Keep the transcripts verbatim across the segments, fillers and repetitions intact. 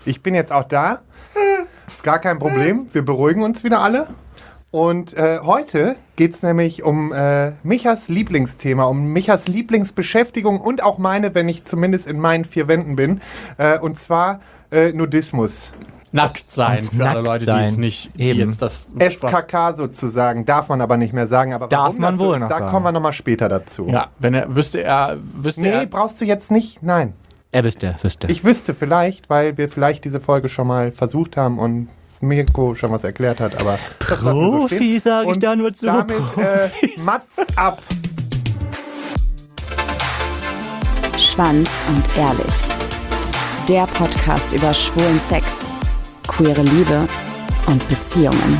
Ich bin jetzt auch da. Ist gar kein Problem. Wir beruhigen uns wieder alle. Und äh, heute geht es nämlich um äh, Michas Lieblingsthema, um Michas Lieblingsbeschäftigung und auch meine, wenn ich zumindest in meinen vier Wänden bin. Äh, und zwar äh, Nudismus. Nackt sein, für nackt alle Leute, die es nicht, die Eben. jetzt das... F K K sozusagen, darf man aber nicht mehr sagen. Aber Darf warum man das so wohl ist, noch da sagen. kommen wir nochmal später dazu. Ja, wenn er, wüsste er, wüsste Nee, er... brauchst du jetzt nicht, nein. Er wüsste, wüsste. Ich wüsste vielleicht, weil wir vielleicht diese Folge schon mal versucht haben und Mirko schon was erklärt hat, aber das lassen wir so stehen. Profi, sag ich Und da nur zu. damit äh, Mats ab. Schwanz und ehrlich. Der Podcast über schwulen Sex, queere Liebe und Beziehungen.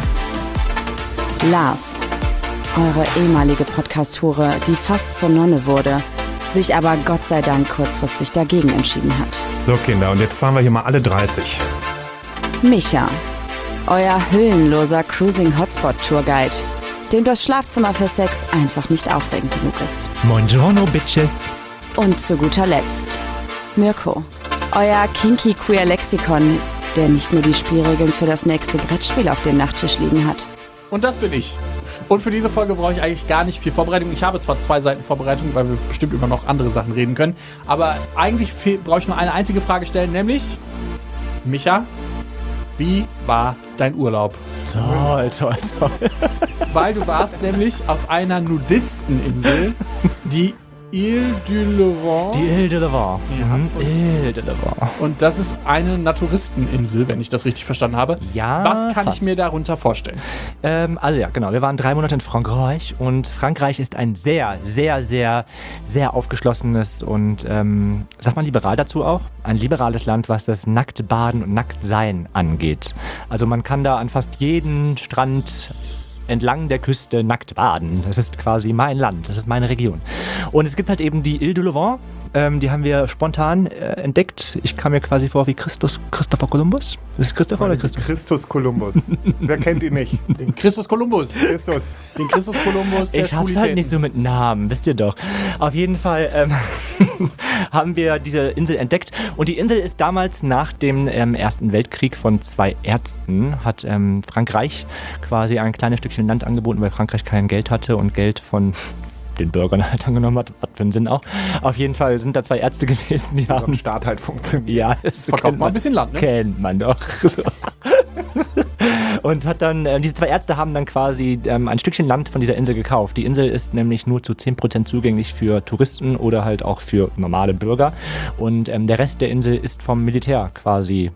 Lars, eure ehemalige Podcast-Hure, die fast zur Nonne wurde, sich aber Gott sei Dank kurzfristig dagegen entschieden hat. So Kinder, und jetzt fahren wir hier mal alle dreißig. Micha, euer hüllenloser Cruising-Hotspot-Tourguide, dem das Schlafzimmer für Sex einfach nicht aufregend genug ist. Buongiorno, Bitches. Und zu guter Letzt Mirko, euer kinky queer Lexikon, der nicht nur die Spielregeln für das nächste Brettspiel auf dem Nachttisch liegen hat. Und das bin ich. Und für diese Folge brauche ich eigentlich gar nicht viel Vorbereitung. Ich habe zwar zwei Seiten Vorbereitung, weil wir bestimmt über noch andere Sachen reden können, aber eigentlich brauche ich nur eine einzige Frage stellen, nämlich, Micha, wie war dein Urlaub? Toll, toll, toll. Weil du warst nämlich auf einer Nudisteninsel, die Ile du Levant. Die Ile de Levant. Ja. Mhm. Ile de Levant. Und das ist eine Naturisteninsel, wenn ich das richtig verstanden habe. Ja, Was kann fast. ich mir darunter vorstellen? Ähm, also ja, genau. Wir waren drei Monate in Frankreich und Frankreich ist ein sehr, sehr, sehr, sehr aufgeschlossenes und, ähm, sag mal liberal dazu auch, ein liberales Land, was das Nacktbaden und Nacktsein angeht. Also man kann da an fast jeden Strand entlang der Küste nackt baden. Das ist quasi mein Land, das ist meine Region. Und es gibt halt eben die Ile de Levant, ähm, die haben wir spontan äh, entdeckt. Ich kam mir quasi vor wie Christus, Christopher Columbus. Ist es Christopher oder Christus? Christus Kolumbus. Wer kennt ihn nicht? Den Christus Kolumbus. Christus. Den Christus Kolumbus der Ich hab's halt Schwulitäten. nicht so mit Namen, wisst ihr doch. Auf jeden Fall ähm, haben wir diese Insel entdeckt. Und die Insel ist damals nach dem ähm, Ersten Weltkrieg von zwei Ärzten, hat ähm, Frankreich quasi ein kleines Stückchen Land angeboten, weil Frankreich kein Geld hatte und Geld von den Bürgern halt angenommen hat. Was für einen Sinn auch. Auf jeden Fall sind da zwei Ärzte gewesen, die So haben... ein Staat halt funktioniert. Ja, das Verkauft kennt mal ein bisschen Land, ne? Kennt man doch. So. Und hat dann, äh, diese zwei Ärzte haben dann quasi ähm, ein Stückchen Land von dieser Insel gekauft. Die Insel ist nämlich nur zu zehn Prozent zugänglich für Touristen oder halt auch für normale Bürger. Und ähm, der Rest der Insel ist vom Militär quasi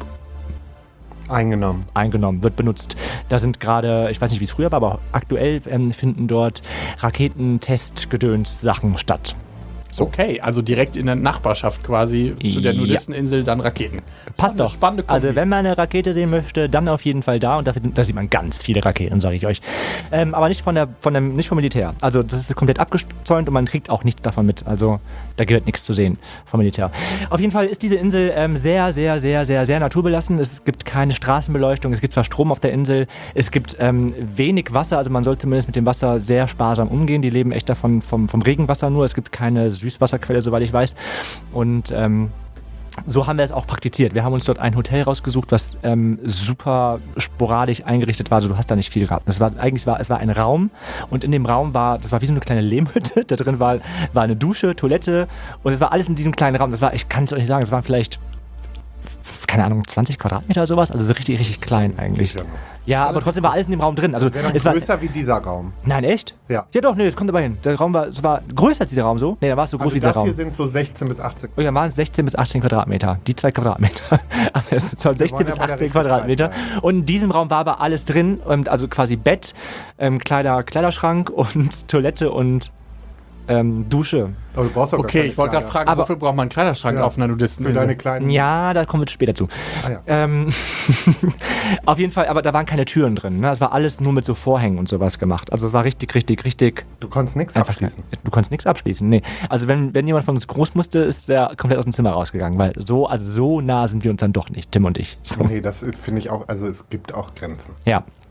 Eingenommen. eingenommen, wird benutzt. Da sind gerade, ich weiß nicht, wie es früher war, aber aktuell ähm, finden dort Raketentest-Gedöns-Sachen statt. So. Okay, also direkt in der Nachbarschaft quasi zu der Ja. Nudisteninsel dann Raketen. Passt Eine doch. spannende Kombi. Also wenn man eine Rakete sehen möchte, dann auf jeden Fall da. Und da, da sieht man ganz viele Raketen, sage ich euch. Ähm, aber nicht von der, von dem, nicht vom Militär. Also das ist komplett abgezäunt und man kriegt auch nichts davon mit. Also da gibt nichts zu sehen vom Militär. Auf jeden Fall ist diese Insel ähm, sehr, sehr, sehr, sehr, sehr naturbelassen. Es gibt keine Straßenbeleuchtung. Es gibt zwar Strom auf der Insel. Es gibt ähm, wenig Wasser. Also man soll zumindest mit dem Wasser sehr sparsam umgehen. Die leben echt davon vom, vom Regenwasser nur. Es gibt keine Süßwasserquelle, soweit ich weiß. Und ähm, so haben wir es auch praktiziert. Wir haben uns dort ein Hotel rausgesucht, was ähm, super sporadisch eingerichtet war. Also du hast da nicht viel gehabt. Es war eigentlich war es war ein Raum und in dem Raum war, das war wie so eine kleine Lehmhütte. Da drin war, war eine Dusche, Toilette und es war alles in diesem kleinen Raum. Das war, ich kann es euch nicht sagen, es waren vielleicht, keine Ahnung, zwanzig Quadratmeter oder sowas. Also so richtig, richtig klein eigentlich. Ja, aber trotzdem war alles in dem Raum drin. Also Das wäre noch es war, größer wie dieser Raum. nein, echt? Ja. Ja doch, nee, das kommt aber hin. Der Raum war, es war größer als dieser Raum so. Nee, da war es so groß Also wie dieser das hier Raum. sind so sechzehn bis achtzehn. Oh ja, waren es sechzehn bis achtzehn Quadratmeter. Die zwei Quadratmeter. Aber es soll sechzehn bis ja bei der achtzehn Richtigkeit Quadratmeter. bleiben. Und in diesem Raum war aber alles drin. ähm, Also quasi Bett, ähm, Kleider, Kleiderschrank und Toilette und ähm, Dusche. Aber du brauchst doch gar Okay, keine ich wollte gerade Kleider. fragen, Aber- wofür braucht man einen Kleiderschrank Ja, auf einer Für Nudisteninsel? deine kleinen... Ja, da kommen wir später zu. Ah, ja. Ähm, auf jeden Fall, aber da waren keine Türen drin. Ne? Es war alles nur mit so Vorhängen und sowas gemacht. Also es war richtig, richtig, richtig... Du konntest nichts Einfach abschließen. kein- Du konntest nichts abschließen, nee. Also wenn, wenn jemand von uns groß musste, ist der komplett aus dem Zimmer rausgegangen, weil so, also so nah sind wir uns dann doch nicht, Tim und ich. So. Nee, das finde ich auch, also es gibt auch Grenzen. Ja.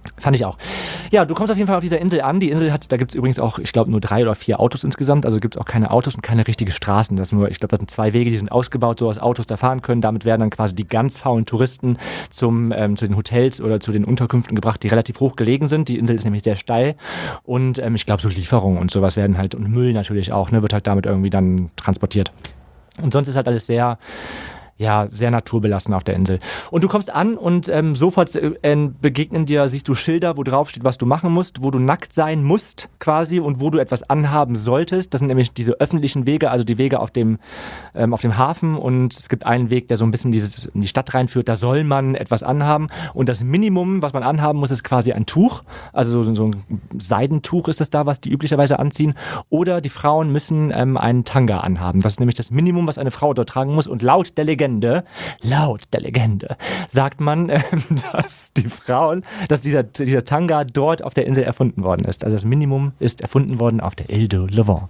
Fand ich auch. Ja, du kommst auf jeden Fall auf dieser Insel an. Die Insel hat, da gibt es übrigens auch, ich glaube, nur drei oder vier Autos insgesamt. Also gibt es auch keine Autos und keine richtige Straßen. Das nur, ich glaube, das sind zwei Wege, die sind ausgebaut, so dass Autos da fahren können. Damit werden dann quasi die ganz faulen Touristen zum, ähm, zu den Hotels oder zu den Unterkünften gebracht, die relativ hoch gelegen sind. Die Insel ist nämlich sehr steil. Und ähm, ich glaube, so Lieferungen und sowas werden halt, und Müll natürlich auch, ne, wird halt damit irgendwie dann transportiert. Und sonst ist halt alles sehr... ja, sehr naturbelassen auf der Insel. Und du kommst an und ähm, sofort äh, begegnen dir, siehst du Schilder, wo drauf steht, was du machen musst, wo du nackt sein musst quasi und wo du etwas anhaben solltest. Das sind nämlich diese öffentlichen Wege, also die Wege auf dem, ähm, auf dem Hafen, und es gibt einen Weg, der so ein bisschen dieses, in die Stadt reinführt, da soll man etwas anhaben, und das Minimum, was man anhaben muss, ist quasi ein Tuch, also so, so ein Seidentuch ist das da, was die üblicherweise anziehen, oder die Frauen müssen ähm, einen Tanga anhaben. Das ist nämlich das Minimum, was eine Frau dort tragen muss, und laut der Legende Legende, laut der Legende, sagt man, äh, dass die Frauen, dass dieser, dieser Tanga dort auf der Insel erfunden worden ist. Also das Minimum ist erfunden worden auf der Ile de Levant.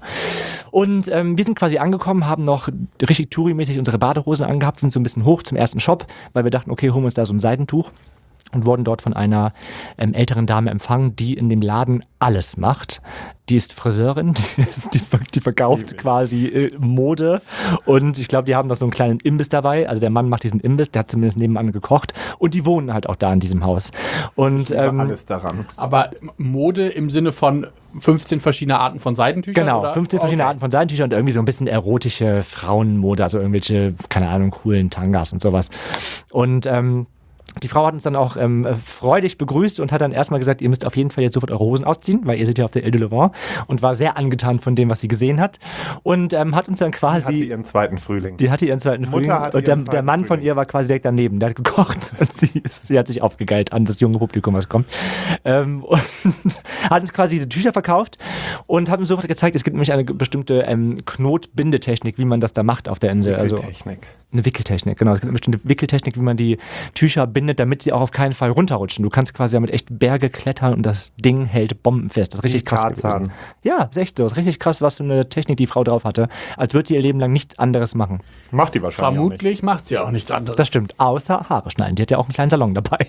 Und ähm, wir sind quasi angekommen, haben noch richtig Touri-mäßig unsere Badehosen angehabt, sind so ein bisschen hoch zum ersten Shop, weil wir dachten, okay, holen wir uns da so ein Seidentuch. Und wurden dort von einer ähm, älteren Dame empfangen, die in dem Laden alles macht. Die ist Friseurin, die, ist, die, die verkauft Ewig. quasi äh, Mode, und ich glaube, die haben noch so einen kleinen Imbiss dabei. Also der Mann macht diesen Imbiss, der hat zumindest nebenan gekocht, und die wohnen halt auch da in diesem Haus. Und ähm, alles daran. Aber Mode im Sinne von fünfzehn verschiedene Arten von Seidentüchern? Genau, oder? fünfzehn verschiedene Okay. Arten von Seidentüchern und irgendwie so ein bisschen erotische Frauenmode, also irgendwelche, keine Ahnung, coolen Tangas und sowas. Und ähm, die Frau hat uns dann auch ähm, freudig begrüßt und hat dann erstmal gesagt, ihr müsst auf jeden Fall jetzt sofort eure Hosen ausziehen, weil ihr seid ja auf der Ile de Levant, und war sehr angetan von dem, was sie gesehen hat, und ähm, hat uns dann quasi... Die hatte ihren zweiten Frühling. Die hatte ihren zweiten Mutter Frühling, hatte und der, ihren der zweiten Mann von Frühling. ihr war quasi direkt daneben, der hat gekocht, und sie, sie hat sich aufgegeilt an das junge Publikum, was kommt, ähm, und hat uns quasi diese Tücher verkauft und hat uns sofort gezeigt, es gibt nämlich eine bestimmte ähm, Knotbindetechnik, wie man das da macht auf der Insel. Also Wickeltechnik. eine Wickeltechnik, genau. Es gibt eine bestimmte Wickeltechnik, wie man die Tücher bindet, damit sie auch auf keinen Fall runterrutschen. Du kannst quasi damit echt Berge klettern, und das Ding hält bombenfest. Das ist richtig Wie krass Tarzan. gewesen. Ja, ist echt so. Das ist richtig krass, was für eine Technik die Frau drauf hatte. Als würde sie ihr Leben lang nichts anderes machen. Macht die wahrscheinlich Vermutlich macht sie auch nichts anderes. Das stimmt. Außer Haare schneiden. Die hat ja auch einen kleinen Salon dabei.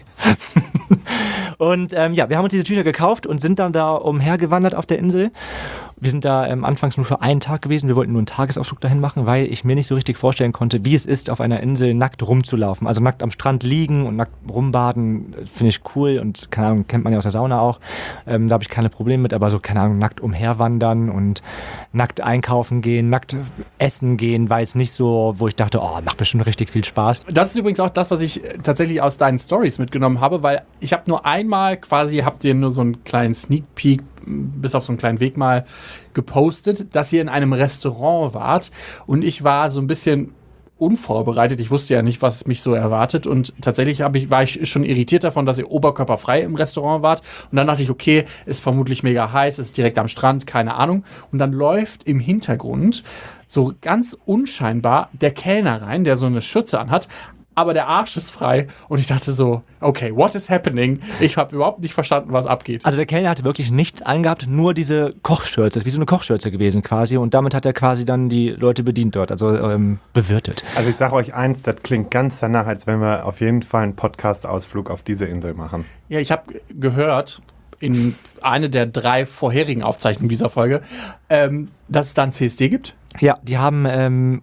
Und ähm, ja, wir haben uns diese Tücher gekauft und sind dann da umhergewandert auf der Insel. Wir sind da ähm, anfangs nur für einen Tag gewesen. Wir wollten nur einen Tagesausflug dahin machen, weil ich mir nicht so richtig vorstellen konnte, wie es ist, auf einer Insel nackt rumzulaufen. Also nackt am Strand liegen und nackt rumbaden, finde ich cool, und keine Ahnung, kennt man ja aus der Sauna auch. Ähm, da habe ich keine Probleme mit, aber so, keine Ahnung, nackt umherwandern und nackt einkaufen gehen, nackt essen gehen, war jetzt nicht so, wo ich dachte, oh, macht bestimmt richtig viel Spaß. Das ist übrigens auch das, was ich tatsächlich aus deinen Stories mitgenommen habe, weil ich habe nur einmal quasi, habt ihr nur so einen kleinen Sneak Peek bis auf so einen kleinen Weg mal gepostet, dass ihr in einem Restaurant wart, und ich war so ein bisschen unvorbereitet. Ich wusste ja nicht, was mich so erwartet, und tatsächlich hab ich, war ich schon irritiert davon, dass ihr oberkörperfrei im Restaurant wart, und dann dachte ich, okay, ist vermutlich mega heiß, ist direkt am Strand, keine Ahnung, und dann läuft im Hintergrund so ganz unscheinbar der Kellner rein, der so eine Schürze anhat, aber der Arsch ist frei, und ich dachte so, okay, what is happening? Ich habe überhaupt nicht verstanden, was abgeht. Also der Kellner hatte wirklich nichts angehabt, nur diese Kochschürze. Das ist wie so eine Kochschürze gewesen quasi, und damit hat er quasi dann die Leute bedient dort, also ähm, bewirtet. Also ich sage euch eins, das klingt ganz danach, als wenn wir auf jeden Fall einen Podcast-Ausflug auf diese Insel machen. Ja, ich habe gehört, in eine der drei vorherigen Aufzeichnungen dieser Folge, ähm, dass es da ein C S D gibt. Ja, die haben... Ähm,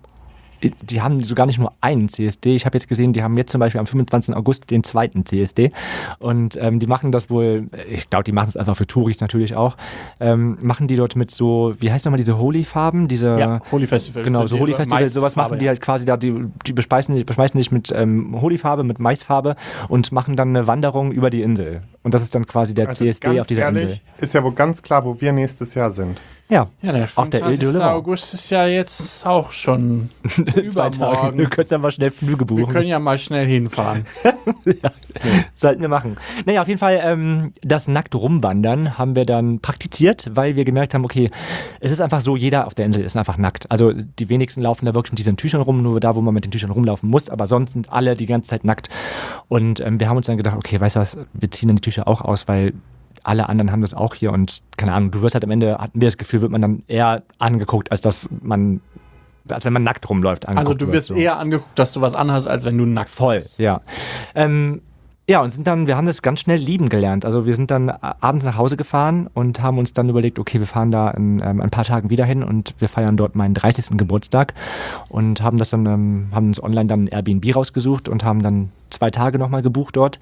Die haben sogar nicht nur einen C S D. Ich habe jetzt gesehen, die haben jetzt zum Beispiel am fünfundzwanzigsten August den zweiten C S D. Und ähm, die machen das wohl, ich glaube, die machen es einfach für Touris natürlich auch, ähm, machen die dort mit so, wie heißt nochmal diese Holy-Farben? Diese, Ja, Holy Festival. Genau, so Holy Festival, sowas machen die ja. halt quasi da, die, die bespeisen, bespeisen dich mit ähm, Holy-Farbe, mit Maisfarbe, und machen dann eine Wanderung über die Insel. Und das ist dann quasi der Also C S D ganz auf dieser ehrlich, Insel. ist ja wohl ganz klar, wo wir nächstes Jahr sind. Ja, Ja, der auf der Ile de fünfundzwanzigsten Levant. August ist ja jetzt auch schon Zwei Tage. übermorgen. Du könntest dann mal schnell Flüge Wir buchen. können ja mal schnell hinfahren. Ja, sollten wir machen. Naja, auf jeden Fall, ähm, das nackt rumwandern haben wir dann praktiziert, weil wir gemerkt haben, okay, es ist einfach so, jeder auf der Insel ist einfach nackt. Also die wenigsten laufen da wirklich mit diesen Tüchern rum, nur da, wo man mit den Tüchern rumlaufen muss, aber sonst sind alle die ganze Zeit nackt. Und ähm, wir haben uns dann gedacht, okay, weißt du was, wir ziehen dann die Tücher auch aus, weil alle anderen haben das auch hier, und keine Ahnung, du wirst halt am Ende, hatten wir das Gefühl, wird man dann eher angeguckt, als dass man, als wenn man nackt rumläuft. Also du wird, wirst so. eher angeguckt, dass du was anhast, als wenn du nackt Voll, bist. ja. Ähm, Ja, und sind dann, wir haben das ganz schnell lieben gelernt. Also wir sind dann abends nach Hause gefahren und haben uns dann überlegt, okay, wir fahren da in ähm, ein paar Tagen wieder hin und wir feiern dort meinen dreißigsten Geburtstag und haben das dann, ähm, haben uns online dann ein Airbnb rausgesucht und haben dann zwei Tage nochmal gebucht dort.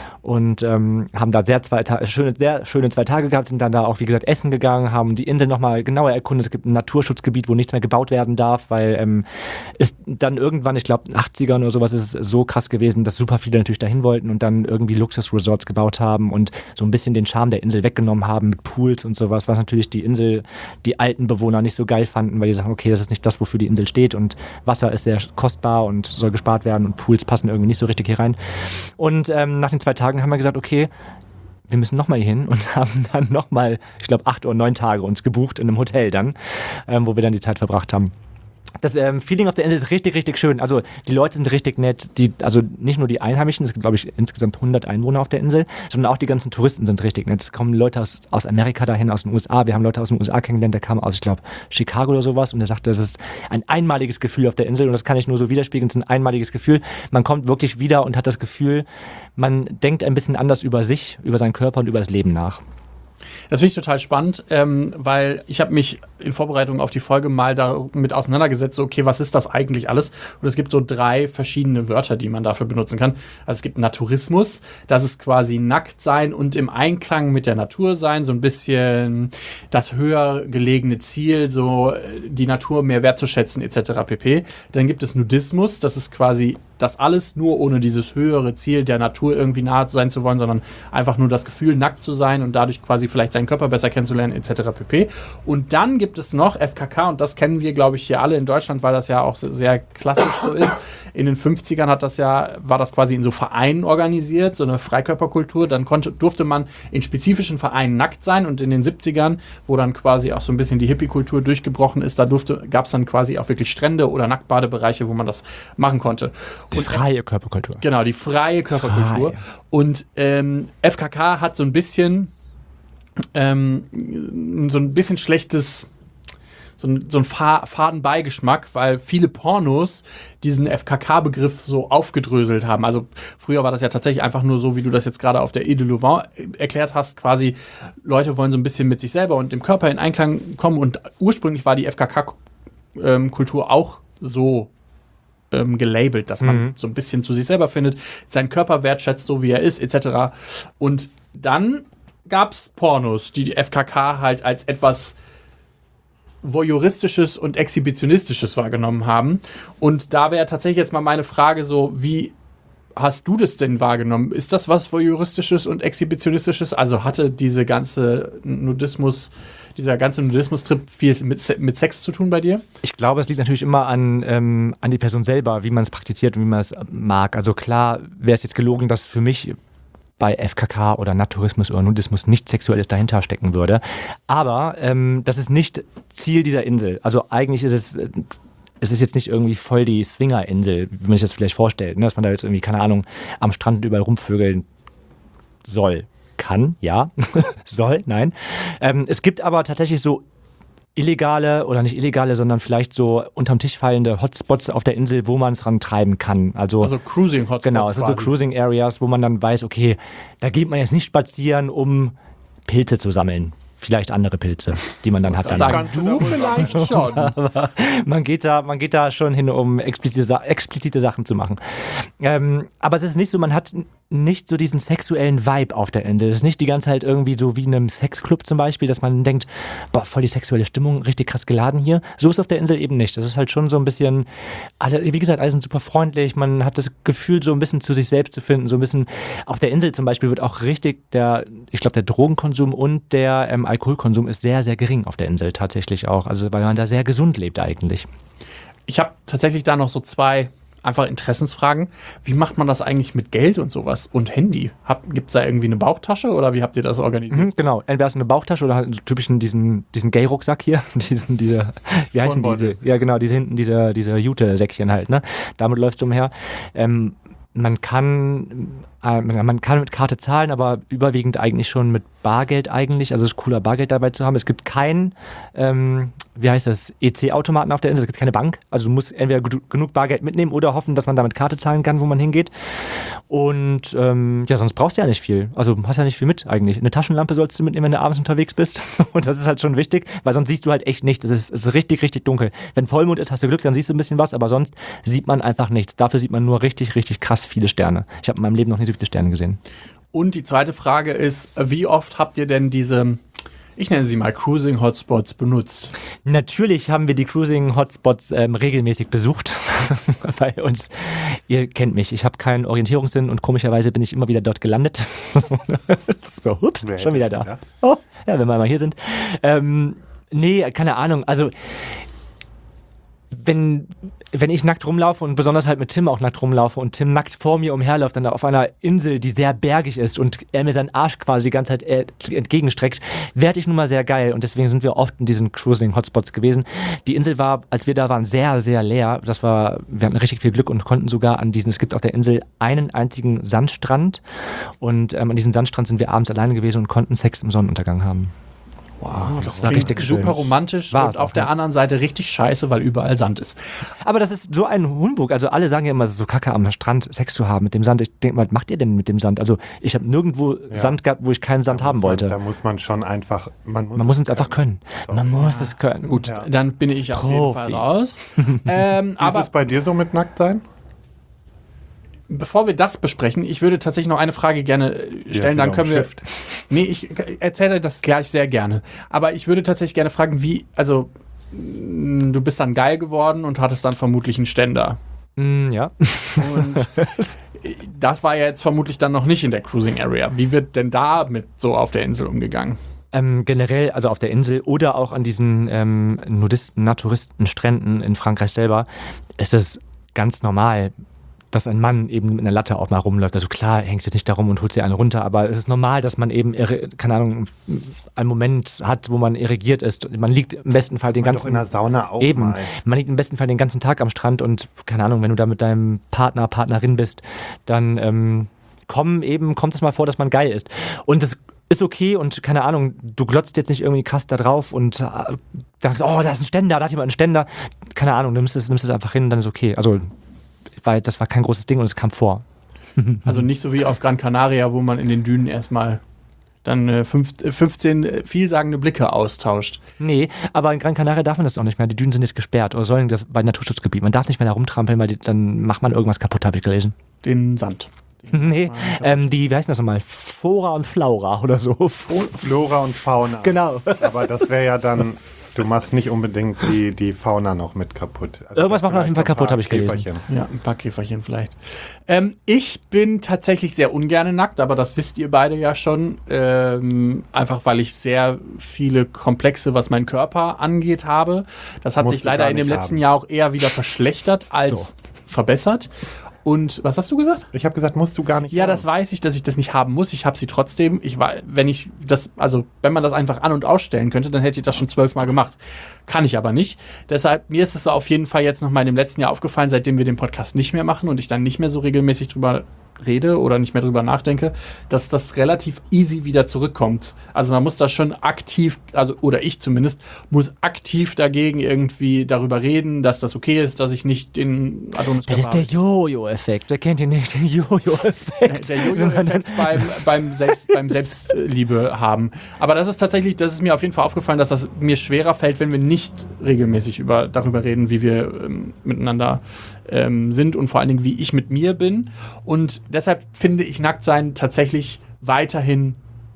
Und ähm, haben da sehr, zwei Ta- schöne, sehr schöne zwei Tage gehabt, sind dann da auch, wie gesagt, essen gegangen, haben die Insel nochmal genauer erkundet. Es gibt ein Naturschutzgebiet, wo nichts mehr gebaut werden darf, weil ähm, ist dann irgendwann, ich glaube in den achtzigern oder sowas, ist es so krass gewesen, dass super viele natürlich dahin wollten und dann irgendwie Luxusresorts gebaut haben und so ein bisschen den Charme der Insel weggenommen haben mit Pools und sowas, was natürlich die Insel, die alten Bewohner nicht so geil fanden, weil die sagen, okay, das ist nicht das, wofür die Insel steht und Wasser ist sehr kostbar und soll gespart werden und Pools passen irgendwie nicht so richtig hier rein. Und ähm, nach den zwei Tagen haben wir gesagt, okay, wir müssen nochmal hier hin und haben dann nochmal, ich glaube, acht oder neun Tage uns gebucht in einem Hotel dann, ähm, wo wir dann die Zeit verbracht haben. Das ähm, Feeling auf der Insel ist richtig, richtig schön. Also die Leute sind richtig nett. Die, also nicht nur die Einheimischen, es gibt, glaube ich, insgesamt hundert Einwohner auf der Insel, sondern auch die ganzen Touristen sind richtig nett. Es kommen Leute aus, aus Amerika dahin, aus den U S A. Wir haben Leute aus den U S A kennengelernt, der kam aus, ich glaube, Chicago oder sowas und der sagte, das ist ein einmaliges Gefühl auf der Insel und das kann ich nur so widerspiegeln. Es ist ein einmaliges Gefühl. Man kommt wirklich wieder und hat das Gefühl, man denkt ein bisschen anders über sich, über seinen Körper und über das Leben nach. Das finde ich total spannend, ähm, weil ich habe mich in Vorbereitung auf die Folge mal damit auseinandergesetzt, so, okay, was ist das eigentlich alles? Und es gibt so drei verschiedene Wörter, die man dafür benutzen kann. Also es gibt Naturismus, das ist quasi nackt sein und im Einklang mit der Natur sein, so ein bisschen das höher gelegene Ziel, so die Natur mehr wertzuschätzen et cetera pp. Dann gibt es Nudismus, das ist quasi das alles nur ohne dieses höhere Ziel der Natur irgendwie nahe sein zu wollen, sondern einfach nur das Gefühl, nackt zu sein und dadurch quasi vielleicht seinen Körper besser kennenzulernen et cetera pp. Und dann gibt es noch F K K und das kennen wir, glaube ich, hier alle in Deutschland, weil das ja auch sehr klassisch so ist. In den fünfzigern hat das ja, war das quasi in so Vereinen organisiert, so eine Freikörperkultur. Dann konnte, durfte man in spezifischen Vereinen nackt sein und in den siebzigern, wo dann quasi auch so ein bisschen die Hippie-Kultur durchgebrochen ist, da gab es dann quasi auch wirklich Strände oder Nacktbadebereiche, wo man das machen konnte. Die und freie Körperkultur. Genau, die freie Körperkultur. Frei. Und ähm, F K K hat so ein bisschen ähm, so ein bisschen schlechtes, so ein, so ein faden Beigeschmack, weil viele Pornos diesen F K K-Begriff so aufgedröselt haben. Also früher war das ja tatsächlich einfach nur so, wie du das jetzt gerade auf der Ile de Louvain erklärt hast, quasi Leute wollen so ein bisschen mit sich selber und dem Körper in Einklang kommen und ursprünglich war die F K K-Kultur auch so ähm, gelabelt, dass man mhm. so ein bisschen zu sich selber findet, seinen Körper wertschätzt, so wie er ist, et cetera. Und dann gab es Pornos, die die F K K halt als etwas Voyeuristisches und Exhibitionistisches wahrgenommen haben. Und da wäre tatsächlich jetzt mal meine Frage so, wie hast du das denn wahrgenommen? Ist das was Voyeuristisches und Exhibitionistisches? Also hatte diese ganze Nudismus, dieser ganze Nudismus-Trip viel mit, mit Sex zu tun bei dir? Ich glaube, es liegt natürlich immer an, ähm, an die Person selber, wie man es praktiziert und wie man es mag. Also klar wäre es jetzt gelogen, dass für mich bei F K K oder Naturismus oder Nudismus nichts Sexuelles dahinter stecken würde. Aber ähm, das ist nicht Ziel dieser Insel. Also eigentlich ist es, es ist jetzt nicht irgendwie voll die Swinger-Insel, wie man sich das vielleicht vorstellt, ne? Dass man da jetzt irgendwie, keine Ahnung, am Strand überall rumvögeln soll. Kann, ja. Soll, nein. Ähm, es gibt aber tatsächlich so illegale oder nicht illegale, sondern vielleicht so unterm Tisch fallende Hotspots auf der Insel, wo man es dran treiben kann. Also, also Cruising-Hotspots. Genau, es sind so Cruising-Areas, wo man dann weiß, okay, da geht man jetzt nicht spazieren, um Pilze zu sammeln. Vielleicht andere Pilze, die man dann hat. Dann sagen du vielleicht schon. Aber man geht da, man geht da schon hin, um explizite, explizite Sachen zu machen. Ähm, aber es ist nicht so, man hat nicht so diesen sexuellen Vibe auf der Insel. Es ist nicht die ganze Zeit irgendwie so wie in einem Sexclub zum Beispiel, dass man denkt, boah, voll die sexuelle Stimmung, richtig krass geladen hier. So ist auf der Insel eben nicht. Das ist halt schon so ein bisschen, alle, wie gesagt, alle sind super freundlich. Man hat das Gefühl, so ein bisschen zu sich selbst zu finden. So ein bisschen, auf der Insel zum Beispiel wird auch richtig der, ich glaube, der Drogenkonsum und der ähm, Alkoholkonsum ist sehr, sehr gering auf der Insel tatsächlich auch. Also weil man da sehr gesund lebt eigentlich. Ich habe tatsächlich da noch so zwei einfach Interessensfragen. Wie macht man das eigentlich mit Geld und sowas und Handy? Gibt es da irgendwie eine Bauchtasche oder wie habt ihr das organisiert? Mhm, genau, entweder hast du eine Bauchtasche oder halt so typischen diesen, diesen Gay-Rucksack hier, diesen, diese, wie heißen diese? Ja genau, diese hinten, diese, diese Jute-Säckchen halt, ne? Damit läufst du umher. Ähm, man kann, äh, man kann mit Karte zahlen, aber überwiegend eigentlich schon mit Bargeld eigentlich. Also es ist cooler, Bargeld dabei zu haben. Es gibt kein, ähm, wie heißt das, E C-Automaten auf der Insel. Es gibt keine Bank. Also du musst entweder genug Bargeld mitnehmen oder hoffen, dass man damit Karte zahlen kann, wo man hingeht. Und ähm, ja, sonst brauchst du ja nicht viel. Also hast ja nicht viel mit eigentlich. Eine Taschenlampe sollst du mitnehmen, wenn du abends unterwegs bist. Und das ist halt schon wichtig, weil sonst siehst du halt echt nichts. Es ist, es ist richtig, richtig dunkel. Wenn Vollmond ist, hast du Glück, dann siehst du ein bisschen was, aber sonst sieht man einfach nichts. Dafür sieht man nur richtig, richtig krass viele Sterne. Ich habe in meinem Leben noch nie so viele Sterne gesehen. Und die zweite Frage ist, wie oft habt ihr denn diese, ich nenne sie mal Cruising-Hotspots benutzt? Natürlich haben wir die Cruising-Hotspots ähm, regelmäßig besucht, weil uns, ihr kennt mich, ich habe keinen Orientierungssinn und komischerweise bin ich immer wieder dort gelandet. So, ups, Wer schon hätte wieder es da. gedacht? Oh, ja, wenn wir mal hier sind. Ähm, nee, keine Ahnung, also wenn, wenn ich nackt rumlaufe und besonders halt mit Tim auch nackt rumlaufe und Tim nackt vor mir umherläuft dann auf einer Insel, die sehr bergig ist und er mir seinen Arsch quasi die ganze Zeit äh, entgegenstreckt, werde ich nun mal sehr geil und deswegen sind wir oft in diesen Cruising-Hotspots gewesen. Die Insel war, als wir da waren, sehr, sehr leer. Das war, wir hatten richtig viel Glück und konnten sogar an diesen, es gibt auf der Insel einen einzigen Sandstrand und ähm, an diesem Sandstrand sind wir abends alleine gewesen und konnten Sex im Sonnenuntergang haben. Wow, das war klingt richtig super schön. romantisch War und es auf auch, der ja. anderen Seite richtig scheiße, weil überall Sand ist. Aber das ist so ein Humbug. Also alle sagen ja immer, so kacke am Strand Sex zu haben mit dem Sand. Ich denke mal, was macht ihr denn mit dem Sand? Also ich habe nirgendwo Sand gehabt, wo ich keinen Sand Da haben muss man, wollte. Da muss man schon einfach. Man muss, Man muss es einfach können. Man muss es können. Gut, Ja. dann bin ich auf jeden Profi. Fall raus. ähm, Wie ist aber es bei dir so mit Nacktsein? bevor wir das besprechen, ich würde tatsächlich noch eine Frage gerne äh, Hier stellen, ist dann wieder können wir. umschifft. Nee, ich erzähle das gleich sehr gerne. Aber ich würde tatsächlich gerne fragen, wie, also mh, du bist dann geil geworden und hattest dann vermutlich einen Ständer. Mm, ja. Und das war ja jetzt vermutlich dann noch nicht in der Cruising Area. Wie wird denn da mit so auf der Insel umgegangen? Ähm, generell, also auf der Insel oder auch an diesen ähm, Nudisten, Naturisten, Stränden in Frankreich selber, ist es ganz normal, dass ein Mann eben mit einer Latte auch mal rumläuft. Also klar, hängst du jetzt nicht da rum und holst dir eine runter, aber es ist normal, dass man eben, irre- keine Ahnung, einen Moment hat, wo man irrigiert ist. Man liegt im besten Fall den Man ganzen... doch in der Sauna auch Eben. mal. Man liegt im besten Fall den ganzen Tag am Strand und keine Ahnung, wenn du da mit deinem Partner, Partnerin bist, dann ähm, kommen eben, kommt es mal vor, dass man geil ist. Und das ist okay und keine Ahnung, du glotzt jetzt nicht irgendwie krass da drauf und äh, denkst, oh, da ist ein Ständer, da hat jemand einen Ständer. Keine Ahnung, du nimmst es, nimmst es einfach hin, dann ist okay. Also, weil das war kein großes Ding und es kam vor. Also nicht so wie auf Gran Canaria, wo man in den Dünen erstmal dann äh, fünf, äh, fünfzehn vielsagende Blicke austauscht. Nee, aber in Gran Canaria darf man das auch nicht mehr. Die Dünen sind jetzt gesperrt oder sollen das bei Naturschutzgebiet. Man darf nicht mehr da rumtrampeln, weil die, dann macht man irgendwas kaputt, habe ich gelesen. Den Sand. Nee, ähm, die, wie heißt das nochmal? Flora und Flaura oder so. Flora und Fauna. Genau. Aber das wäre ja dann, du machst nicht unbedingt die, die Fauna noch mit kaputt. Also Irgendwas da macht man auf jeden Fall vielleicht noch ein kaputt, habe ich paar gelesen. Käferchen. Ja, ein paar Käferchen vielleicht. Ähm, ich bin tatsächlich sehr ungern nackt, aber das wisst ihr beide ja schon. Ähm, einfach weil ich sehr viele Komplexe, was meinen Körper angeht, habe. Das hat Musst sich du leider gar in dem nicht letzten haben. Jahr auch eher wieder verschlechtert als So. verbessert. Und was hast du gesagt? Ich habe gesagt, musst du gar nicht Ja, haben. das weiß ich, dass ich das nicht haben muss. Ich habe sie trotzdem. Ich war, wenn ich das, also wenn man das einfach an- und ausstellen könnte, dann hätte ich das schon zwölfmal gemacht. Kann ich aber nicht. Deshalb, mir ist es so auf jeden Fall jetzt noch mal in dem letzten Jahr aufgefallen, seitdem wir den Podcast nicht mehr machen und ich dann nicht mehr so regelmäßig drüber rede oder nicht mehr drüber nachdenke, dass das relativ easy wieder zurückkommt. Also man muss da schon aktiv, also oder ich zumindest, muss aktiv dagegen irgendwie darüber reden, dass das okay ist, dass ich nicht den Adonis Das ist der Jojo-Effekt. Wer kennt ihn nicht? Der Jojo-Effekt. der Jojo-Effekt beim, beim, Selbst, beim Selbstliebe haben. Aber das ist tatsächlich, das ist mir auf jeden Fall aufgefallen, dass das mir schwerer fällt, wenn wir nicht regelmäßig über, darüber reden, wie wir ähm, miteinander ähm, sind und vor allen Dingen, wie ich mit mir bin. Und deshalb finde ich Nacktsein tatsächlich weiterhin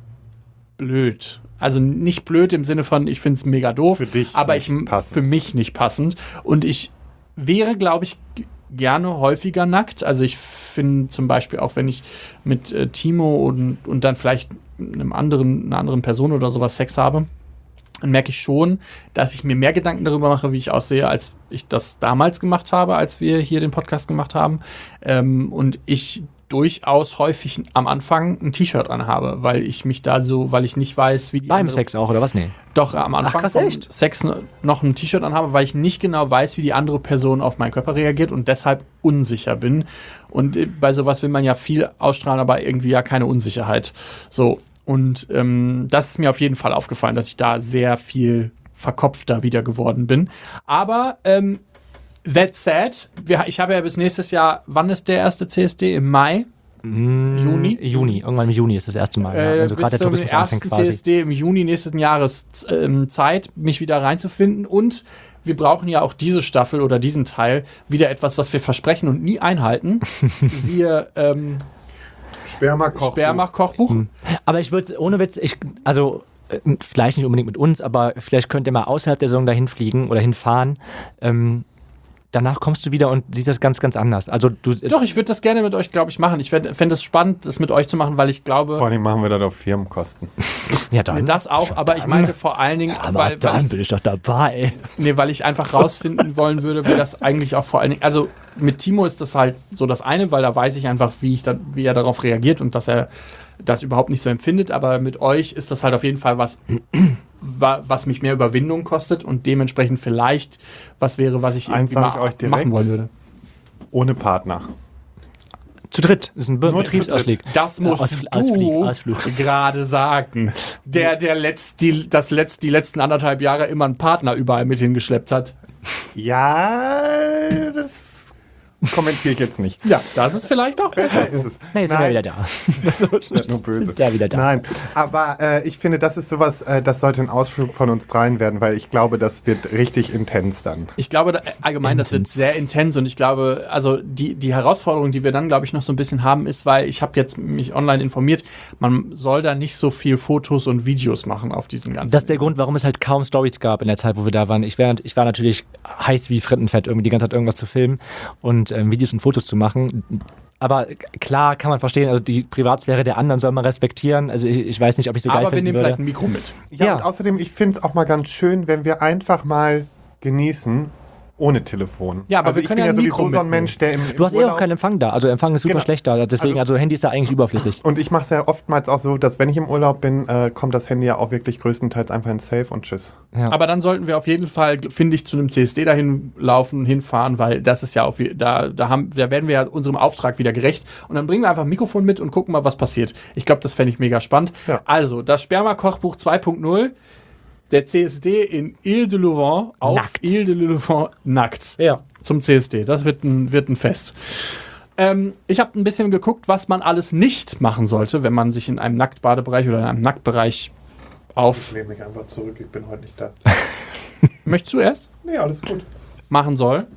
blöd. Also nicht blöd im Sinne von, ich finde es mega doof, Für dich aber nicht ich, passend. für mich nicht passend. Und ich wäre, glaube ich, g- gerne häufiger nackt. Also ich finde zum Beispiel auch, wenn ich mit äh, Timo und, und dann vielleicht einem anderen, einer anderen Person oder sowas Sex habe, dann merke ich schon, dass ich mir mehr Gedanken darüber mache, wie ich aussehe, als ich das damals gemacht habe, als wir hier den Podcast gemacht haben. Ähm, und ich durchaus häufig am Anfang ein T-Shirt anhabe, weil ich mich da so, weil ich nicht weiß, wie die Beim andere- Sex auch, oder was? Nee. Doch, am Anfang krass, vom echt? Sex noch ein T-Shirt anhabe, weil ich nicht genau weiß, wie die andere Person auf meinen Körper reagiert und deshalb unsicher bin. Und äh, bei sowas will man ja viel ausstrahlen, aber irgendwie ja keine Unsicherheit. So, und ähm, das ist mir auf jeden Fall aufgefallen, dass ich da sehr viel verkopfter wieder geworden bin. Aber ähm, that said, wir, ich habe ja bis nächstes Jahr, wann ist der erste C S D? Im Mai? Juni? Juni, irgendwann im Juni ist das erste Mal. Ja. Äh, Also gerade bis der zum Tourismus anfängt ersten quasi. C S D im Juni nächsten Jahres ähm, Zeit, mich wieder reinzufinden. Und wir brauchen ja auch diese Staffel oder diesen Teil wieder etwas, was wir versprechen und nie einhalten. Siehe ähm, Sperma-Kochbuch. Sperma-Kochbuch. Aber ich würde, ohne Witz, ich, also äh, vielleicht nicht unbedingt mit uns, aber vielleicht könnt ihr mal außerhalb der Saison dahin fliegen oder hinfahren. Ähm, danach kommst du wieder und siehst das ganz, ganz anders. Also du, Doch, ich würde das gerne mit euch, glaube ich, machen. Ich fände es spannend, das mit euch zu machen, weil ich glaube, Vor allem machen wir das auf Firmenkosten. ja dann. das auch, aber ich meinte vor allen Dingen, aber weil, weil, dann ich, bin ich doch dabei. nee, weil ich einfach rausfinden wollen würde, wie das eigentlich auch vor allen Dingen, also mit Timo ist das halt so das eine, weil da weiß ich einfach, wie, ich da, wie er darauf reagiert und dass er das überhaupt nicht so empfindet, aber mit euch ist das halt auf jeden Fall was, wa- was mich mehr Überwindung kostet und dementsprechend vielleicht was wäre, was ich Eins irgendwie sag ich mal euch direkt. machen wollen würde. Ohne Partner. Zu dritt. Das ist ein Be Nur Betriebsausflug. Das musst Ausfl- du Ausflug, Ausflug. gerade sagen. Der, der letzt, die, das letzt, die letzten anderthalb Jahre immer einen Partner überall mit hingeschleppt hat. Ja, das kommentiere ich jetzt nicht. Ja, das ist vielleicht auch besser. Das ist es. Nee, jetzt sind wir Nein, wieder da. nur böse. Sind ja wieder da. Nein, aber äh, ich finde, das ist sowas, äh, das sollte ein Ausflug von uns dreien werden, weil ich glaube, das wird richtig intens dann. Ich glaube da, allgemein, das wird Intens. sehr intens und ich glaube, also die, die Herausforderung, die wir dann, glaube ich, noch so ein bisschen haben, ist, weil ich habe jetzt mich online informiert, man soll da nicht so viel Fotos und Videos machen auf diesen ganzen. Das ist der Grund, warum es halt kaum Stories gab in der Zeit, wo wir da waren. Ich, wär, ich war natürlich heiß wie Frittenfett, irgendwie die ganze Zeit irgendwas zu filmen und ähm, Videos und Fotos zu machen. Aber klar kann man verstehen, also die Privatsphäre der anderen soll man respektieren. Also ich, ich weiß nicht, ob ich so geil Aber wir finden nehmen würde. vielleicht ein Mikro mit. Ja, Ja. und außerdem, ich finde es auch mal ganz schön, wenn wir einfach mal genießen, ohne Telefon. Ja, aber also wir ich können bin ja ja ein sowieso Mikro so ein Mensch, der im, im Du hast eh Urlaub auch keinen Empfang da. Also Empfang ist super Genau. schlecht da. Deswegen, also, Also- Handy ist da eigentlich überflüssig. Und ich mache es ja oftmals auch so, dass wenn ich im Urlaub bin, äh, kommt das Handy ja auch wirklich größtenteils einfach ins Safe und tschüss. Ja. Aber dann sollten wir auf jeden Fall, finde ich, zu einem C S D dahin laufen, hinfahren, weil das ist ja auch, da, da, haben, da werden wir ja unserem Auftrag wieder gerecht. Und dann bringen wir einfach ein Mikrofon mit und gucken mal, was passiert. Ich glaube, das fände ich mega spannend. Ja. Also, das Sperma-Kochbuch zwei Punkt null, der C S D in Ile-de-Louvain auf Nackt. Ile-de-Louvain nackt. Ja. Zum C S D. Das wird ein, wird ein Fest. Ähm, ich habe ein bisschen geguckt, was man alles nicht machen sollte, wenn man sich in einem Nacktbadebereich oder in einem Nacktbereich auf. Ich lehne mich einfach zurück, ich bin heute nicht da. Möchtest du erst? Nee, alles gut. Machen soll.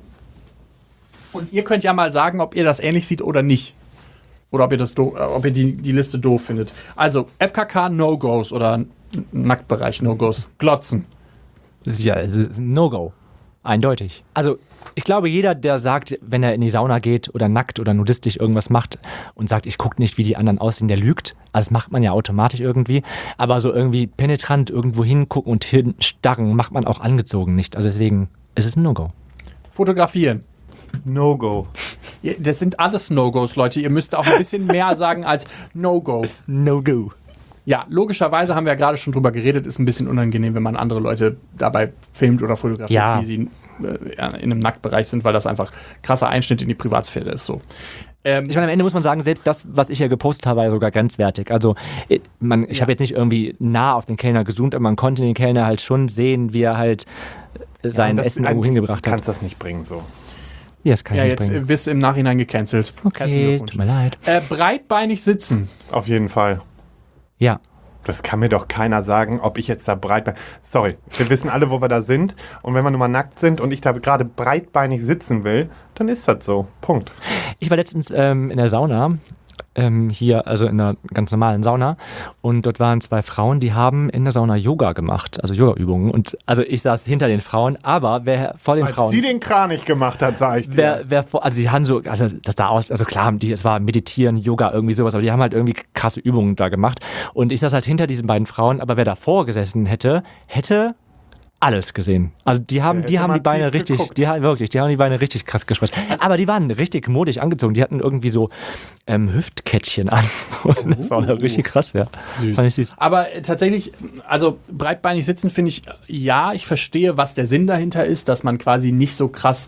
Und ihr könnt ja mal sagen, ob ihr das ähnlich seht oder nicht. Oder ob ihr, das do- äh, ob ihr die, die Liste doof findet. Also F K K No-Gos oder N- Nacktbereich No-Gos. Glotzen. Das ist ja das ist ein No-Go. Eindeutig. Also, ich glaube, jeder, der sagt, wenn er in die Sauna geht oder nackt oder nudistisch irgendwas macht und sagt, ich gucke nicht, wie die anderen aussehen, der lügt. Also, das macht man ja automatisch irgendwie. Aber so irgendwie penetrant irgendwo hingucken und hinstarren macht man auch angezogen nicht. Also, deswegen ist es ein No-Go. Fotografieren. No-Go. Ihr- Das sind alles No-Gos, Leute. Ihr müsst auch ein bisschen mehr sagen als No-Go. No-Go. Ja, logischerweise haben wir ja gerade schon drüber geredet, ist ein bisschen unangenehm, wenn man andere Leute dabei filmt oder fotografiert, Ja. wie sie äh, in einem Nacktbereich sind, weil das einfach krasser Einschnitt in die Privatsphäre ist. So. Ähm, Ich meine, am Ende muss man sagen, selbst das, was ich ja gepostet habe, war ja sogar grenzwertig. Also, ich, man, ich Ja. habe jetzt nicht irgendwie nah auf den Kellner gezoomt, aber man konnte den Kellner halt schon sehen, wie er halt äh, sein Das- Essen irgendwo Du hingebracht hat. kannst das nicht bringen so. Ja, das kann ja, ich nicht jetzt bringen. äh, wirst du im Nachhinein gecancelt. Herzlichen Okay, Glückwunsch. tut mir leid. Äh, breitbeinig sitzen. Auf jeden Fall. Ja. Das kann mir doch keiner sagen, ob ich jetzt da breitbeinig... Sorry, wir wissen alle, wo wir da sind. Und wenn wir nun mal nackt sind und ich da gerade breitbeinig sitzen will, dann ist das so. Punkt. Ich war letztens ähm, in der Sauna, ähm, hier, also in einer ganz normalen Sauna. Und dort waren zwei Frauen, die haben in der Sauna Yoga gemacht, also Yoga-Übungen. Und also ich saß hinter den Frauen, aber wer vor den Als Frauen... sie den Kranich gemacht hat, sag ich dir. Wer, wer vor, also die haben so, also das sah aus, also klar, die, es war Meditieren, Yoga, irgendwie sowas, aber die haben halt irgendwie krasse Übungen da gemacht. Und ich saß halt hinter diesen beiden Frauen, aber wer davor gesessen hätte, hätte alles gesehen. Also die haben, Der die hätte haben mal die Beine tief richtig, geguckt. die haben wirklich, die haben die Beine richtig krass gespreizt. Aber die waren richtig modisch angezogen. Die hatten irgendwie so ähm, Hüftkettchen an. So, das war richtig krass, ja. Süß. Fand ich süß. Aber äh, tatsächlich, also breitbeinig sitzen finde ich, ja, ich verstehe, was der Sinn dahinter ist, dass man quasi nicht so krass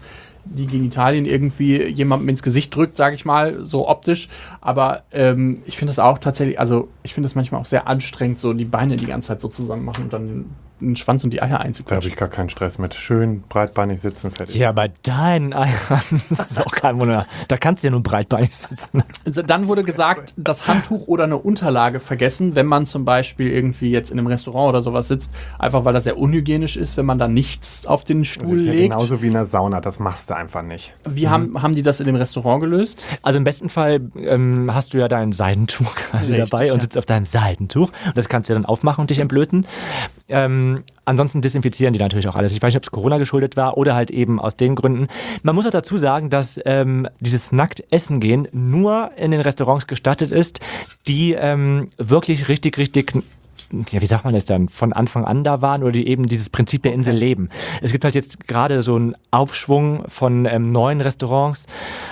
die Genitalien irgendwie jemandem ins Gesicht drückt, sage ich mal, so optisch. Aber ähm, ich finde das auch tatsächlich, also ich finde das manchmal auch sehr anstrengend, so die Beine die ganze Zeit so zusammen machen und dann den, den Schwanz und die Eier Da habe einzuquetschen. ich gar keinen Stress mit. Schön breitbeinig sitzen, fertig. Ja, bei deinen Eiern das ist auch kein Wunder. Da kannst du ja nur breitbeinig sitzen. Also dann wurde gesagt, das Handtuch oder eine Unterlage vergessen, wenn man zum Beispiel irgendwie jetzt in einem Restaurant oder sowas sitzt, einfach weil das sehr unhygienisch ist, wenn man da nichts auf den Das Stuhl ist ja legt. genauso wie in der Sauna. Das machst du einfach nicht. Wie haben, haben die das in dem Restaurant gelöst? Also im besten Fall ähm, hast du ja dein Seidentuch quasi Richtig, dabei und ja. sitzt auf deinem Seidentuch. Und das kannst du ja dann aufmachen und dich entblößen. Ähm, ansonsten desinfizieren die natürlich auch alles. Ich weiß nicht, ob es Corona geschuldet war oder halt eben aus den Gründen. Man muss auch dazu sagen, dass ähm, dieses nackt essen gehen nur in den Restaurants gestattet ist, die ähm, wirklich richtig, richtig, ja, wie sagt man das dann, von Anfang an da waren oder die eben dieses Prinzip der Insel leben. Es gibt halt jetzt gerade so einen Aufschwung von ähm, neuen Restaurants,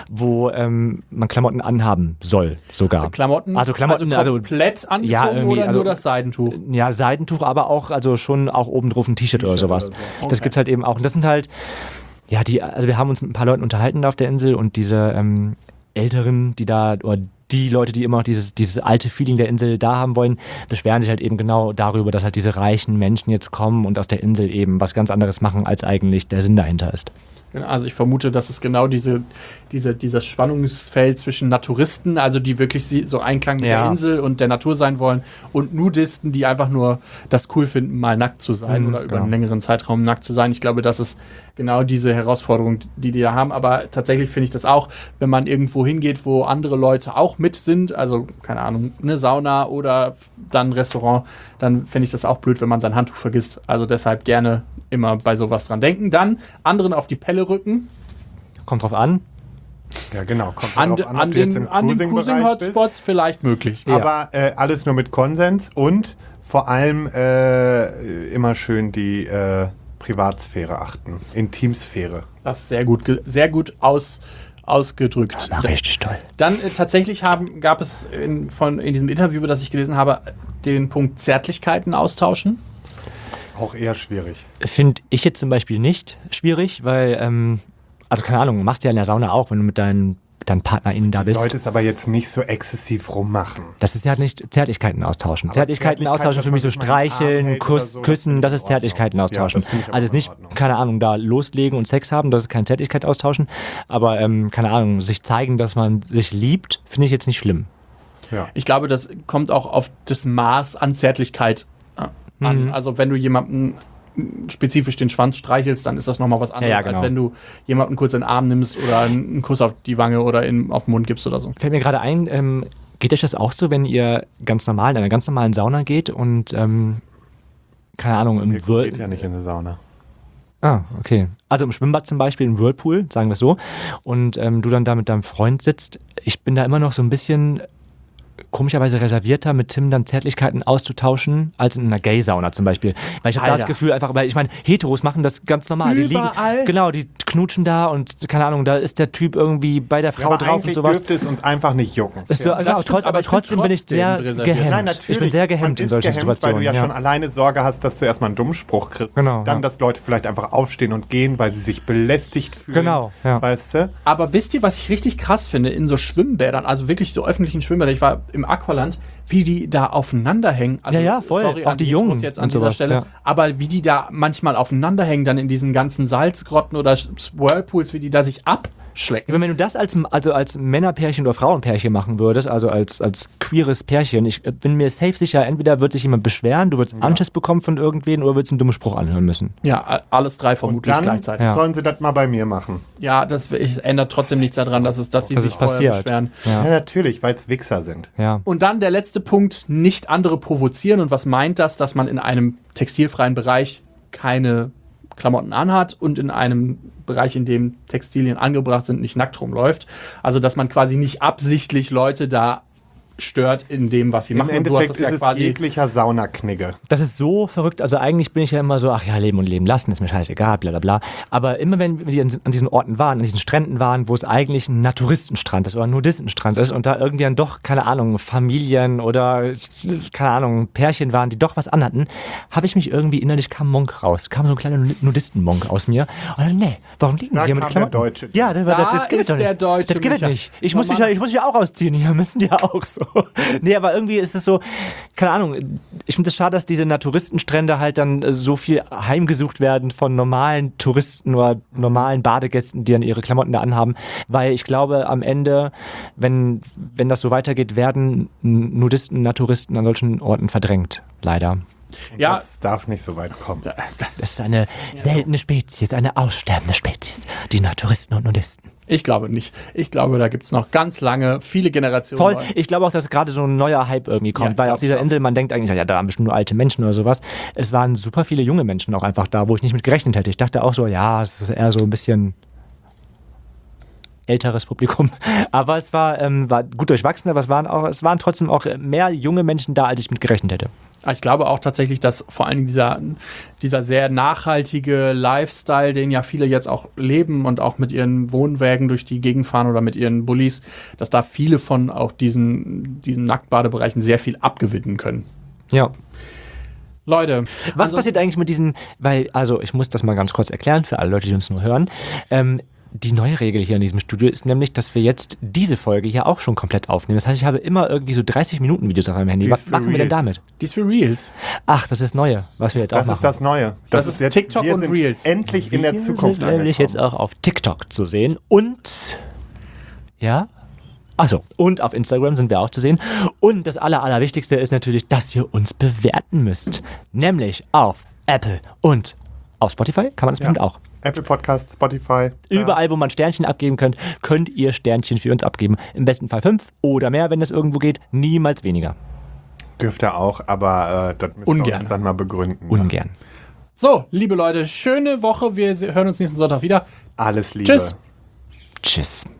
wo ähm, man Klamotten anhaben soll sogar. Klamotten? Also Klamotten, also also komplett angezogen ja, irgendwie, oder also- nur das Seidentuch? Ja, Seidentuch, aber auch, also schon auch oben drauf ein T-Shirt oder sowas. oder so. Das Okay. gibt's halt eben auch. Und das sind halt, ja, die, also wir haben uns mit ein paar Leuten unterhalten da auf der Insel und diese ähm, Älteren, die da, oder die Leute, die immer noch dieses, dieses alte Feeling der Insel da haben wollen, beschweren sich halt eben genau darüber, dass halt diese reichen Menschen jetzt kommen und aus der Insel eben was ganz anderes machen, als eigentlich der Sinn dahinter ist. Also ich vermute, dass es genau diese, diese, dieses Spannungsfeld zwischen Naturisten, also die wirklich sie- so Einklang mit Ja. der Insel und der Natur sein wollen, und Nudisten, die einfach nur das cool finden, mal nackt zu sein Mhm, oder über genau. einen längeren Zeitraum nackt zu sein. Ich glaube, das ist genau diese Herausforderung, die die da haben. Aber tatsächlich finde ich das auch, wenn man irgendwo hingeht, wo andere Leute auch mit sind, also keine Ahnung, eine Sauna oder dann ein Restaurant, dann finde ich das auch blöd, wenn man sein Handtuch vergisst. Also deshalb gerne immer bei sowas dran denken. Dann anderen auf die Pelle rücken. Kommt drauf an. Ja, genau. Kommt An, darauf an, an ob du jetzt den, im an den Cruising-Bereich bist. Cruising-Hotspots vielleicht möglich. Ja. Aber äh, alles nur mit Konsens und vor allem äh, immer schön die äh, Privatsphäre achten. Intimsphäre. Das ist sehr gut, ge- sehr gut aus, ausgedrückt. Na, richtig toll. Dann äh, tatsächlich haben, gab es in, von, in diesem Interview, das ich gelesen habe, den Punkt Zärtlichkeiten austauschen. Auch eher schwierig. Finde ich jetzt zum Beispiel nicht schwierig, weil, ähm, also keine Ahnung, machst du ja in der Sauna auch, wenn du mit deinen, mit deinen PartnerInnen da Du bist. solltest aber jetzt nicht so exzessiv rummachen. Das ist ja nicht Zärtlichkeiten austauschen. Aber Zärtlichkeiten Zärtlichkeit, austauschen dass für mich so man sich mal in den Arm streicheln, hält Kuss, oder so, das küssen, finde das ich ist in Zärtlichkeiten Ordnung. austauschen. Ja, das finde ich auch also es ist in nicht, Ordnung. keine Ahnung, da loslegen und Sex haben, das ist keine Zärtlichkeit austauschen. Aber, ähm, keine Ahnung, sich zeigen, dass man sich liebt, finde ich jetzt nicht schlimm. Ja. Ich glaube, das kommt auch auf das Maß an Zärtlichkeit äh, an. Mhm. Also wenn du jemanden spezifisch den Schwanz streichelst, dann ist das nochmal was anderes, Ja, ja, genau. als wenn du jemanden kurz in den Arm nimmst oder einen Kuss auf die Wange oder in, auf den Mund gibst oder so. Fällt mir gerade ein, ähm, geht euch das auch so, wenn ihr ganz normal in einer ganz normalen Sauna geht und, ähm, keine Ahnung, im Mir Whirl... geht ja nicht in die Sauna. Ah, okay. Also im Schwimmbad zum Beispiel, im Whirlpool, sagen wir es so, und ähm, du dann da mit deinem Freund sitzt. Ich bin da immer noch so ein bisschen komischerweise reservierter, mit Tim dann Zärtlichkeiten auszutauschen, als in einer Gay-Sauna zum Beispiel. Weil ich habe da das Alter. Gefühl einfach, weil ich meine, Heteros machen das ganz normal. Die Überall? liegen, genau, die knutschen da und keine Ahnung, da ist der Typ irgendwie bei der Frau aber drauf und eigentlich sowas. dürfte es uns einfach nicht jucken. Ist so, das genau, stimmt, trotz, aber aber ich bin trotzdem bin ich trotzdem sehr reserviert. gehemmt. Nein, natürlich. Ich bin sehr Man gehemmt in ist solchen gehemmt, Situationen. weil du ja, ja. schon alleine Sorge hast, dass du erstmal einen Dummspruch kriegst. Genau, Dann, ja. dass Leute vielleicht einfach aufstehen und gehen, weil sie sich belästigt fühlen. Genau, ja. Weißt du? Aber wisst ihr, was ich richtig krass finde, in so Schwimmbädern, also wirklich so öffentlichen Schwimmbädern, ich war im Aqualand, wie die da aufeinander hängen. Also, Ja, ja, voll. Sorry Auch an die Heteros Jungen jetzt an und dieser sowas, Stelle. ja. Aber wie die da manchmal aufeinander hängen, dann in diesen ganzen Salzgrotten oder Whirlpools, wie die da sich abschlecken. Wenn du das als, also als Männerpärchen oder Frauenpärchen machen würdest, also als, als queeres Pärchen, ich bin mir safe sicher, entweder wird sich jemand beschweren, du würdest Anschiss bekommen von irgendwen oder würdest einen dummen Spruch anhören müssen. Ja, alles drei vermutlich Dann gleichzeitig. Ja. sollen sie das mal bei mir machen. Ja, das ich, ändert trotzdem nichts daran, dass, es, dass sie Das sich ist vorher passiert. beschweren. Ja, Ja. natürlich, weil es Wichser sind. Ja. Und dann der letzte Punkt, nicht andere provozieren. Und was meint das? Dass man in einem textilfreien Bereich keine Klamotten anhat und in einem Bereich, in dem Textilien angebracht sind, nicht nackt rumläuft. Also, dass man quasi nicht absichtlich Leute da stört in dem, was sie Im machen. Und du hast Endeffekt das ja ist es quasi jeglicher Saunaknigge. Das ist so verrückt. Also eigentlich bin ich ja immer so, ach ja, leben und leben lassen, ist mir scheißegal, bla bla bla. Aber immer wenn wir an, an diesen Orten waren, an diesen Stränden waren, wo es eigentlich ein Naturistenstrand ist oder ein Nudistenstrand ist und da irgendwie dann doch, keine Ahnung, Familien oder, keine Ahnung, Pärchen waren, die doch was anhatten, habe ich mich irgendwie innerlich, kam Monk raus. Kam so ein kleiner Nudistenmonk aus mir. Und dann, nee, warum liegen Da wir hier mit kam Klamotten? der Deutsche. Ja, das, Da das, das geht ist doch nicht. der Deutsche Das geht Micha. nicht. Ich muss, mich, Normal- ja- ich muss mich ja auch ausziehen. Hier müssen die ja auch so. Nee, aber irgendwie ist es so, keine Ahnung, ich finde es schade, dass diese Naturistenstrände halt dann äh, so viel heimgesucht werden von normalen Touristen oder normalen Badegästen, die dann ihre Klamotten da anhaben, weil ich glaube, am Ende, wenn, wenn das so weitergeht, werden Nudisten, Naturisten an solchen Orten verdrängt. Leider. Ja, Das darf nicht so weit kommen. Das ist eine seltene Spezies, eine aussterbende Spezies, die Naturisten und Nudisten. ich glaube nicht. Ich glaube, da gibt es noch ganz lange, viele Generationen. Voll. Ich glaube auch, dass gerade so ein neuer Hype irgendwie kommt, Ja, weil glaub auf dieser ich auch. Insel, man denkt eigentlich, ja, da waren bestimmt nur alte Menschen oder sowas. Es waren super viele junge Menschen auch einfach da, wo ich nicht mit gerechnet hätte. Ich dachte auch so, ja, es ist eher so ein bisschen älteres Publikum. Aber es war, ähm, war gut durchwachsen, aber es waren, auch, es waren trotzdem auch mehr junge Menschen da, als ich mit gerechnet hätte. Ich glaube auch tatsächlich, dass vor allen Dingen dieser, dieser sehr nachhaltige Lifestyle, den ja viele jetzt auch leben und auch mit ihren Wohnwägen durch die Gegend fahren oder mit ihren Bullis, dass da viele von auch diesen, diesen Nacktbadebereichen sehr viel abgewinnen können. Ja. Leute, Was also- passiert eigentlich mit diesen, weil, also ich muss das mal ganz kurz erklären für alle Leute, die uns nur hören. Ähm, die neue Regel hier in diesem Studio ist nämlich, dass wir jetzt diese Folge hier auch schon komplett aufnehmen. Das heißt, ich habe immer irgendwie so dreißig Minuten Videos auf meinem Handy. Die ist Was für machen wir denn Reels. damit? Dies für Reels. Ach, das ist das Neue, was wir jetzt auch Das machen. ist das Neue. Das ist TikTok wir und sind Reels. endlich in der Wir Zukunft sind nämlich jetzt angekommen. auch auf TikTok zu sehen und ja, achso, und auf Instagram sind wir auch zu sehen. Und das Aller, Allerwichtigste ist natürlich, dass ihr uns bewerten müsst. Nämlich auf Apple und auf Spotify kann man das bestimmt auch. Apple Podcast, Spotify. Überall, wo man Sternchen abgeben könnt, könnt ihr Sternchen für uns abgeben. Im besten Fall fünf oder mehr, wenn das irgendwo geht. Niemals weniger. Dürft ihr auch, aber äh, das müsst ihr Ungern. uns dann mal begründen. Ungern. So, liebe Leute, schöne Woche. Wir hören uns nächsten Sonntag wieder. Alles Liebe. Tschüss. Tschüss.